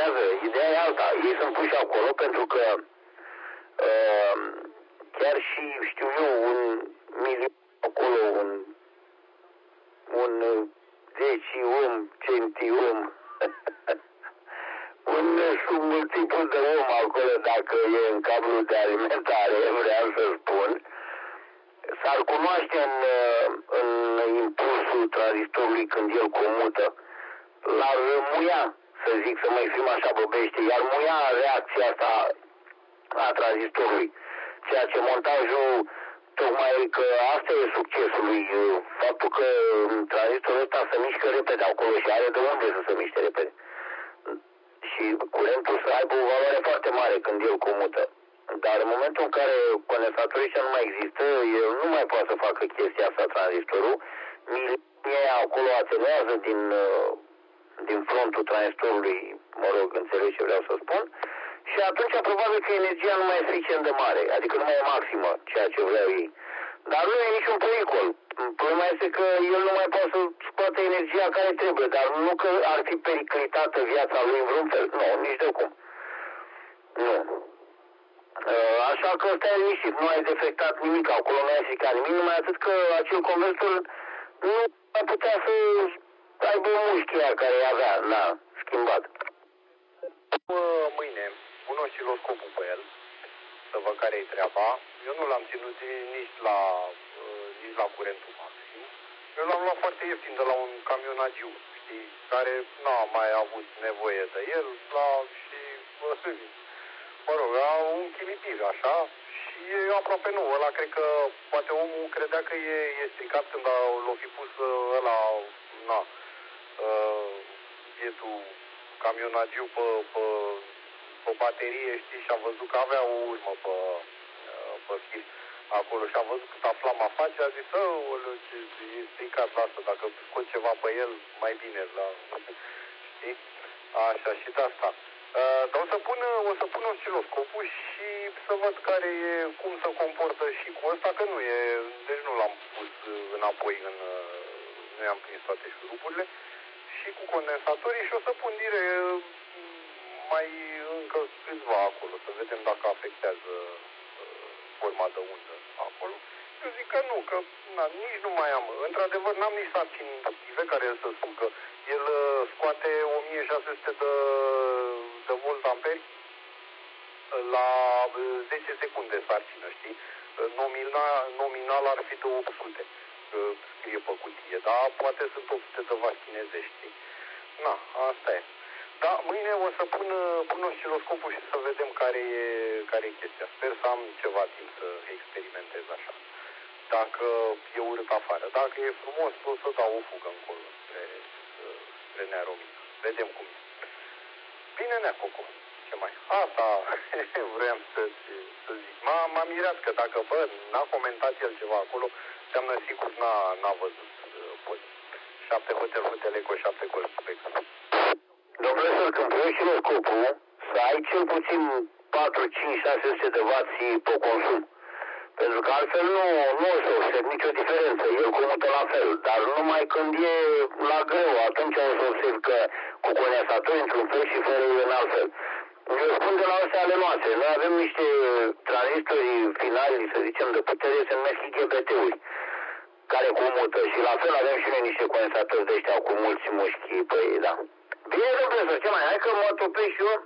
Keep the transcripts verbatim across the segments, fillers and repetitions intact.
funcționează. Ideea e alta. Ei sunt puși acolo pentru că uh, chiar și, știu eu, un milion acolo, un, un decium, centium, un submultiplu de om acolo, dacă e în cablul de alimentare, vreau să spun, s-ar cunoaște în, în impulsul tranzistorului când el comută. L-ar muia, să zic, să mă exprim așa băbește, iar muia reacția asta a tranzistorului. Ceea ce montajul, tocmai că asta e succesul lui, faptul că tranzistorul ăsta se mișcă repede acolo și are de unde să se miște repede. Și curentul să aibă o valoare foarte mare când el comută. Dar în momentul în care condensatorii ăștia nu mai există, el nu mai poate să facă chestia asta, tranzistorul, miliunea acolo atenuează din, din frontul tranzistorului, mă rog, înțelegi ce vreau să spun, și atunci probabil că energia nu mai e suficient de mare, adică nu mai e maximă ceea ce vreau ei. Dar nu e niciun pericol. Problema este că el nu mai poate să scoate energia care trebuie, dar nu că ar fi periclitată viața lui în vreun fel. Nu, nici de cum. Nu. Așa că stai liniștit, nu ai defectat nimic acolo, nu ai stricat nimic, numai atât că acel convertor nu ar putea să aibă mușchia care avea, na, schimbat. Mâine pun osciloscopul pe el, să văd care-i treaba. Eu nu l-am ținut nici la, nici la curentul maxim. Eu l-am luat foarte ieftin de la un camionagiu, știi, care n-a mai avut nevoie de el, la, și, mă rog, la un chimipir, așa, și e aproape nou. Ăla, cred că, poate omul credea că e, e stricat când l-o fi pus ăla, na, uh, bietul camionagiu pe, pe, pe baterie, știi, și a văzut că avea o urmă pe, pe fir acolo și a văzut câta flama face, a zis, ăuleu, ce e stricat, lasă, dacă scot ceva pe el, mai bine, la, știi? Așa, și de asta. Uh, dar o să pun, o să pun osciloscopul și să văd care e, cum se comportă și cu ăsta, că nu e, deci nu l-am pus înapoi în, nu i-am prins toate șuruburile, și cu condensatorii și o să pun dire mai încă câțiva acolo, să vedem dacă afectează uh, forma de undă acolo. Eu zic că nu, că na, nici nu mai am, într-adevăr n-am nici sarcini inductive care să spun că el uh, scoate o mie șase sute de, de volt amperi la zece secunde sarcină, știi? Nominal, nominal ar fi de opt sute, scrie pe cutie, dar poate sunt opt sute de vați chinezești, știi? Na, asta e. Da, mâine o să pun, pun osciloscopul și să vedem care e, care e chestia. Sper să am ceva timp să experimentez așa. Dacă e urât afară. Dacă e frumos, o să dau o fugă încolo spre, spre Nearomica. Vedem cum e. Bine, Nea Coco. Ce mai? Asta vreau să, să zic. M-a mirat că dacă, bă, n-a comentat el ceva acolo, înseamnă sigur n-a, n-a văzut pot. Șapte hotel, hotel, eco, șapte gol, spec. Domnule Săr, când pui osciloscopul, să ai cel puțin patru, cinci, șase sute de wați pe consum. Pentru că altfel nu, nu o să observ nicio diferență. El comută la fel, dar numai când e la greu, atunci o să observ că cu condensatori într-un fel și fără în alt fel. Eu spun de la astea ale noastre. Noi avem niște tranzistori finali, să zicem, de putere, se numesc I G B T-uri, care comută și la fel avem și noi niște condensatori de ăștia cu mulți mușchi pe ei, da. Bine, domnule, ce mai, hai că mă topesc și eu,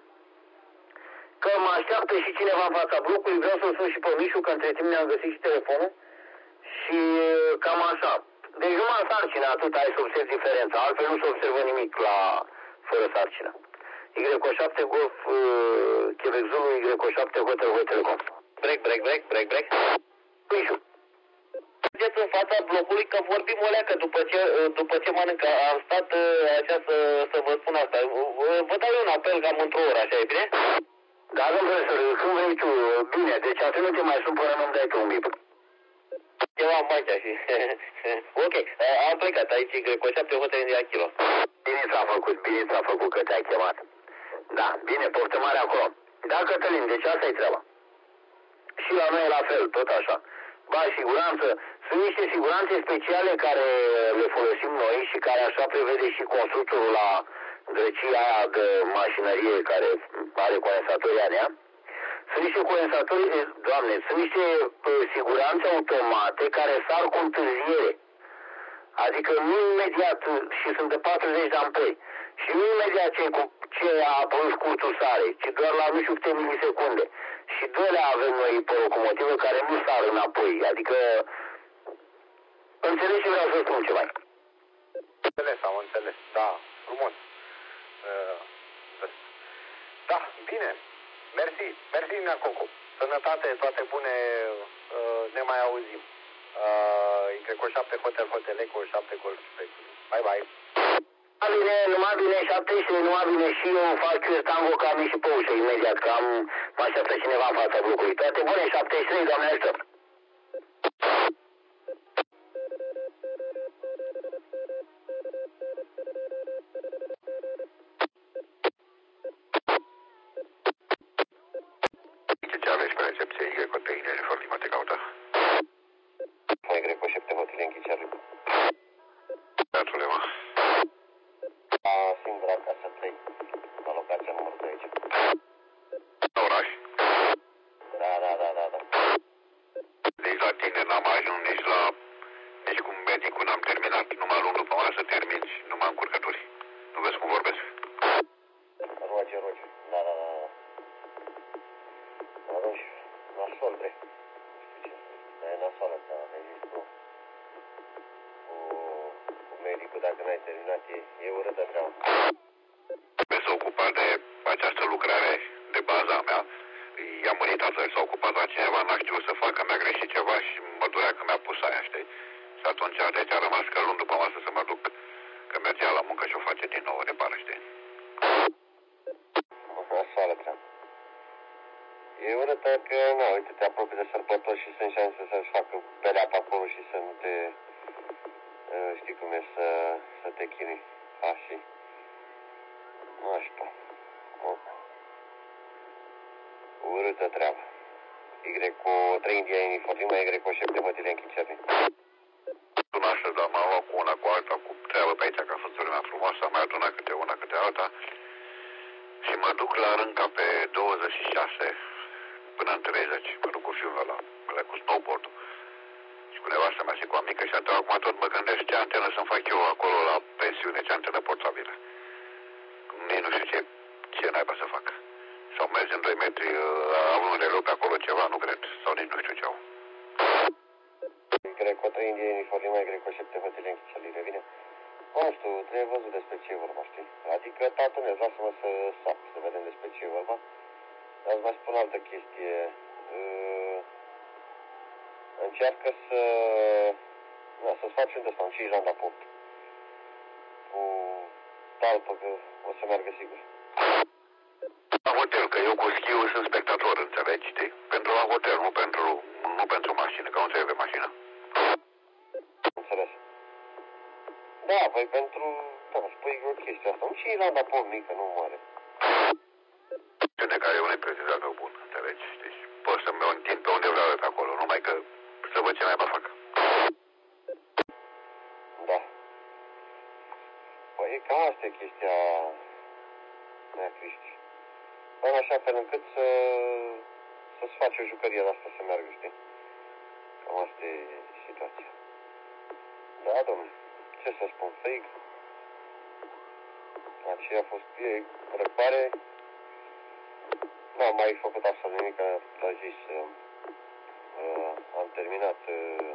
că mă așteaptă și cineva în fața blocului, vreau să sun și pe Mișu, că între timp ne-am găsit și telefonul și cam așa. Deci numai în sarcină, atât ai să observi diferența, altfel nu se observă nimic la fără sarcină. Y șapte Golf, Quebec Zulu, Y șapte Hotel, Hotel Com. Break, break, break, break, break. Mișu. Mergeți în fața blocului că vorbim o leacă după ce, după ce mănâncă. Am stat așa să, să vă spun asta. Vă dau eu un apel cam într-o oră, așa e bine? Da, domnule, să când vrei tu. Bine, deci atunci nu te mai sun până nu-mi dai tu un bip. Eu am bani și... ok, am plecat aici, Greco șapte, hotel de Achilo. Bine ți-a făcut, bine ți-a făcut că te-ai chemat. Da, bine, poftă mare acolo. Da, Cătălin, deci asta e treaba. Și la noi e la fel, tot așa. Ba, siguranță, sunt niște siguranțe speciale care le folosim noi și care așa prevede și constructorul la drăcia aia de mașinărie care are condensatori anea, sunt niște condensatori, doamne, sunt niște siguranțe automate care sar cu întârziere. Adică nu imediat, și sunt de patruzeci de amperi, și nu imediat ce, cu, ce a apărut scurtul sare, ci doar la nu știu câte milisecunde. Și de alea avem noi pe locomotivă care nu sar înapoi. Adică, înțelegi ce vreau să spun ceva. Înțeles, am înțeles, da, frumos. Da, bine, mersi, mersi, Nea Coco. Sănătate, toate bune, ne mai auzim. Y șapte Hotel Hotel Eco șapte Golf Spectrum. Bye bye. Numai bine, numai bine șaptesprezece, numai bine și eu fac tango ca mi și pe ușă imediat, că am mă așteaptă cineva în fața blocului. Toate bune, șaptezeci și trei, Doamne ajută. Ce aveți pe recepție? Y cu tehnică informativă te caută. Y cu șapte Hotel închiceară. Datul mă. A singura casă trei, la locația numărul doi aici. La oraș? Da, da, da, da, da. Nici la tine n-am ajuns, nici la... Nici cu medicul n-am terminat. Numai luni după masă termin și numai încurcături. Nu vezi cum vorbesc? Roger, Roger. Da, da, da, da. Atunci, nasol, bre. Nu știu ce. Dar e nasoală, da, ai zis tu. Cu medicul, dacă n-ai terminat, e, e urâtă treaba. Trebuie să ocupat de această lucrare de baza mea. I-am murit atât, s-a ocupat la cineva, n-a știut să facă, mi-a greșit ceva și mă durea că mi-a pus aia, știi? Și atunci, deci a rămas că luni după masă să mă duc, că mergea la muncă și o face din nou, repară, știi? Nasoală treaba. E urâtă că, na, uite, te apropii de sărbători și sunt șanse să-și facă pelea pe acolo și să nu te, știi cum e, să, să te chinui. A, și, nașpa, urâtă treaba. Y cu trei India uniform, mai Y cu șapte Hotele închicerii. Tu nașă, dar m-am luat cu una, cu alta, cu treabă pe aici, ca să-ți lumea frumoasă, am mai adunat câte una, câte alta. Și mă duc la Rânca pe douăzeci și șase până în treizeci. Mă duc cu fiul ăla, ăla cu snowboard-ul. Și cu nevastă mea și cu amică și atunci acum tot mă gândesc ce antenă să-mi fac eu acolo la pensiune, ce antenă portabilă. Nici nu știu ce, ce naiba să fac. Sau mergi în doi metri, au un reloj pe acolo ceva, nu cred, sau nici nu știu ce au. Y cu trei India uniform, Y cu șapte Hotele închicerii, bine? Nu știu, trebuie văzut despre ce e vorba, știi? Adică tatăl meu, lasă-mă să sap, să vedem despre ce e vorba. Dar îți mai spun altă chestie. Uh, încearcă să... Na, să-ți faci unde stau, cinci randaport. Cu talpă, că o să meargă sigur. La hotel, că eu cu schiul sunt spectator, înțelegi, știi? Pentru la hotel, nu pentru, nu pentru mașină, că nu trebuie mașină. Înțeles. Da, păi pentru... Da, spui o chestie asta. Nu și Irlanda Pol mică, nu mare. De care eu neprecizat-o bun, înțelegi? Deci pot să-mi o întind pe unde vreau eu pe acolo, numai că să văd ce mai mă fac. Da. Păi cam asta e chestia mea, Cristi. În așa fel încât să... să-ți faci o jucărie de asta să meargă, știi? Cam asta e situația. Da, domnule. Ce să spun, frig. Aceea a fost ei, răbdare. Nu am mai făcut absolut nimic, a zis. Uh, am terminat uh,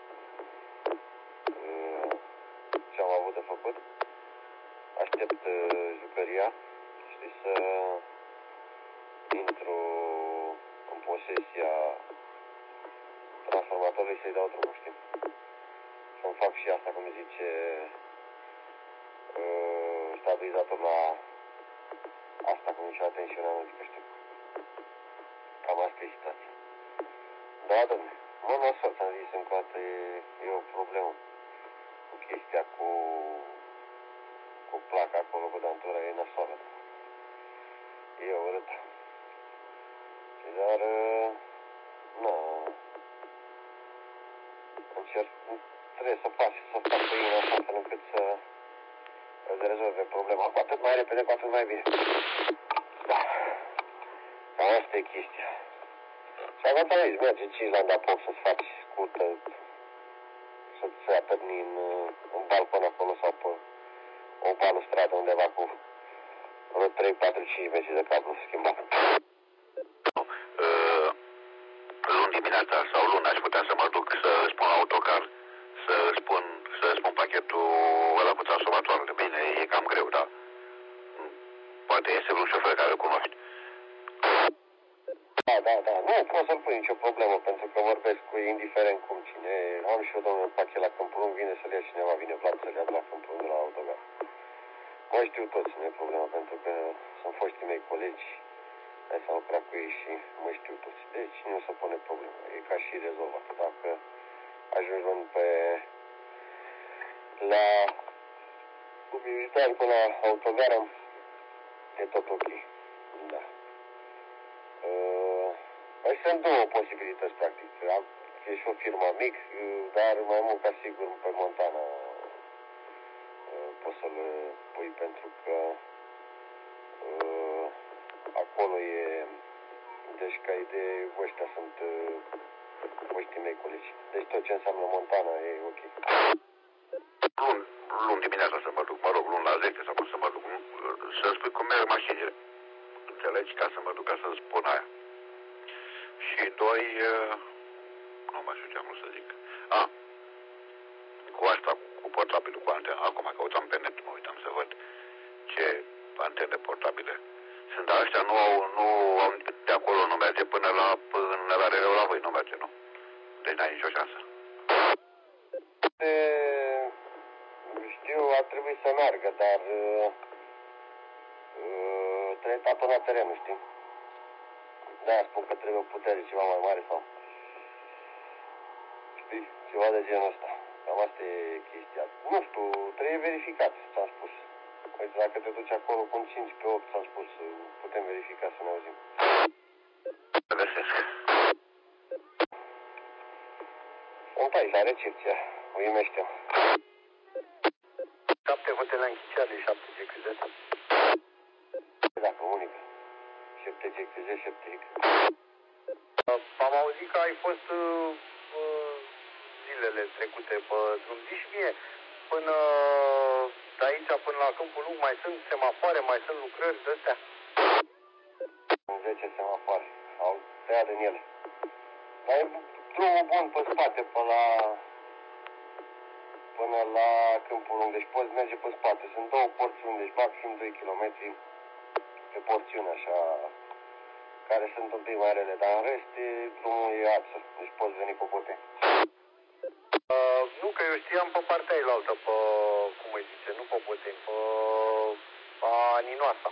uh, ce am avut de făcut. Aștept uh, jucăria, știi, să intru în posesia transformatorului să-i dau drumul, știi? Să-mi fac și asta, cum zice, uh, stabilizator la asta, cum zice, la tensiunea muzică, știi? Cam asta e situația. Da, domnule, mă nasol, ți-am zis încă o dată, e, e o problemă cu chestia cu cu placa acolo, cu dantura, e nasoală. E urâtă. Dar, nu, încerc, trebuie să faci, să fac pe ei așa, fel încât să, Să rezolve problema. Cu atât mai repede, cu atât mai bine. Da. Cam asta e chestia. Și acum aici merge cinci la îndeapoc să-ți faci scurtă, să-ți atârni în, în balcon acolo sau pe o balustradă undeva cu vreo trei, patru, cinci metri de cablu schimbat. Uh, luni dimineața sau luni aș putea să mă duc să spun la autocar, să spun, să spun pachetul ăla cu transformatoarele. Bine, e cam greu, dar poate este vreun șofer care îl cunoști. Da, da, da. Nu poți să-l pui nicio problemă, pentru că vorbesc cu indiferent cum cine. Am și eu, domnul, pachet la Câmpul Lung, vine să-l ia cineva, vine Vlad să-l ia de la Câmpul Lung, de la autogar. Mă știu toți, nu e problemă, pentru că sunt foștii mei colegi, hai să lucrat cu ei și mă știu toți. Deci nu se pune problemă, e ca și rezolvat. Dacă ajungi luni pe la publicitate până la autogară, e tot ok. Da. Uh, Păi sunt două posibilități, practic. E și o firmă mic, dar mai mult ca sigur pe Montana uh, poți să-l pui, pentru că uh, acolo e, deci ca idee, ăștia sunt uh, ăștia mei colegi. Deci tot ce înseamnă Montana e ok. Luni, luni dimineața să mă duc, mă rog, luni la zece sau cum să mă duc, să spui cum merg mașinile. Înțelegi? Ca să mă duc, ca să spun aia. Și doi, nu mai știu ce am vrut să zic. A, cu asta, cu portabilul, cu antena. Acum căutam pe net, mă uitam să văd ce antene portabile sunt. Astea nu au, nu au, de acolo nu merge până la, până la releu la voi, nu merge, nu? Deci n-ai nicio șansă. De, știu, ar trebui să meargă, dar uh, uh, trebuie tatonat terenul, știi? Da, spun că trebuie o putere ceva mai mare sau știi, ceva de genul ăsta. Cam asta e chestia. Nu știu, trebuie verificat, ți-am spus. Uite, dacă te duci acolo cu un cinci pe opt, ți-am spus, putem verifica să ne auzim. Să găsesc. Sunt aici, la recepție, uimește-mă. șapte hotele închiciate, șapte G Q Z. Dacă unică. șapte G Q Z, șapte X. Am auzit că ai fost uh, uh, zilele trecute pe drum. Zici mie, până de aici, până la Câmpul Lung, mai sunt semafoare, mai sunt lucrări de-astea? Sunt zece semafoare. Au tăiat din ele. Dar e drumul bun pe spate, până la până la Câmpul Lung. Deci poți merge pe spate. Sunt două porțiuni, deci maxim doi kilometri pe porțiune, așa, care sunt un pic mai rele, dar în rest e, drumul e ață, deci poți veni pe bote. Uh, nu, că eu știam pe partea ailaltă, pe, cum îi zice, nu pe Boteni, pe a Ninoasa.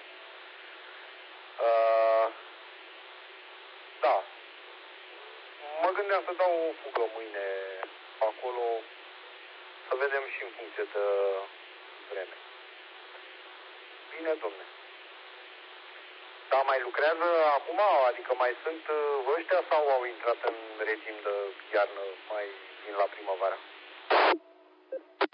Uh, da. Mă gândeam să dau o fugă mâine acolo, să vedem și în funcție de vreme. Bine, domne. Dar mai lucrează acum? Adică mai sunt ăștia sau au intrat în regim de iarnă, mai vin la primăvară?